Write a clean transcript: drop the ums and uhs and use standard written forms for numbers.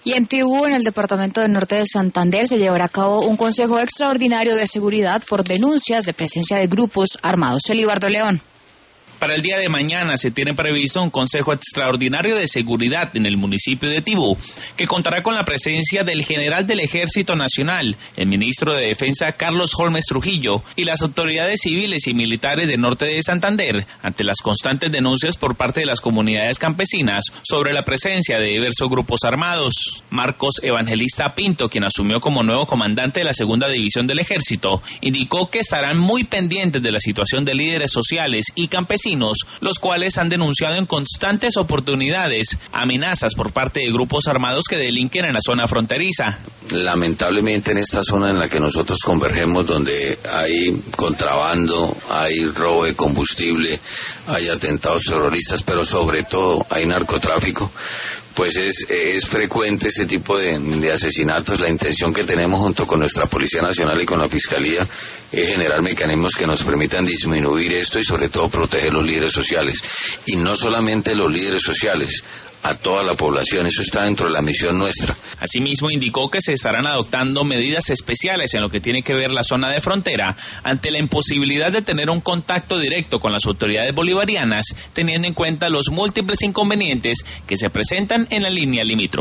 Y en Tibú, en el departamento del norte de Santander, se llevará a cabo un consejo extraordinario de seguridad por denuncias de presencia de grupos armados. Elibardo León. Para el día de mañana se tiene previsto un consejo extraordinario de seguridad en el municipio de Tibú, que contará con la presencia del general del Ejército Nacional, el ministro de Defensa Carlos Holmes Trujillo y las autoridades civiles y militares del norte de Santander, ante las constantes denuncias por parte de las comunidades campesinas sobre la presencia de diversos grupos armados. Marcos Evangelista Pinto, quien asumió como nuevo comandante de la segunda división del Ejército, indicó que estarán muy pendientes de la situación de líderes sociales y campesinos, los cuales han denunciado en constantes oportunidades amenazas por parte de grupos armados que delinquen en la zona fronteriza. Lamentablemente en esta zona en la que nosotros convergemos, donde hay contrabando, hay robo de combustible, hay atentados terroristas, pero sobre todo hay narcotráfico, pues es frecuente ese tipo de asesinatos. La intención que tenemos junto con nuestra Policía Nacional y con la Fiscalía es generar mecanismos que nos permitan disminuir esto y sobre todo proteger los líderes sociales. Y no solamente los líderes sociales, a toda la población. Eso está dentro de la misión nuestra. Asimismo, indicó que se estarán adoptando medidas especiales en lo que tiene que ver la zona de frontera ante la imposibilidad de tener un contacto directo con las autoridades bolivarianas, teniendo en cuenta los múltiples inconvenientes que se presentan en la línea limítrofe.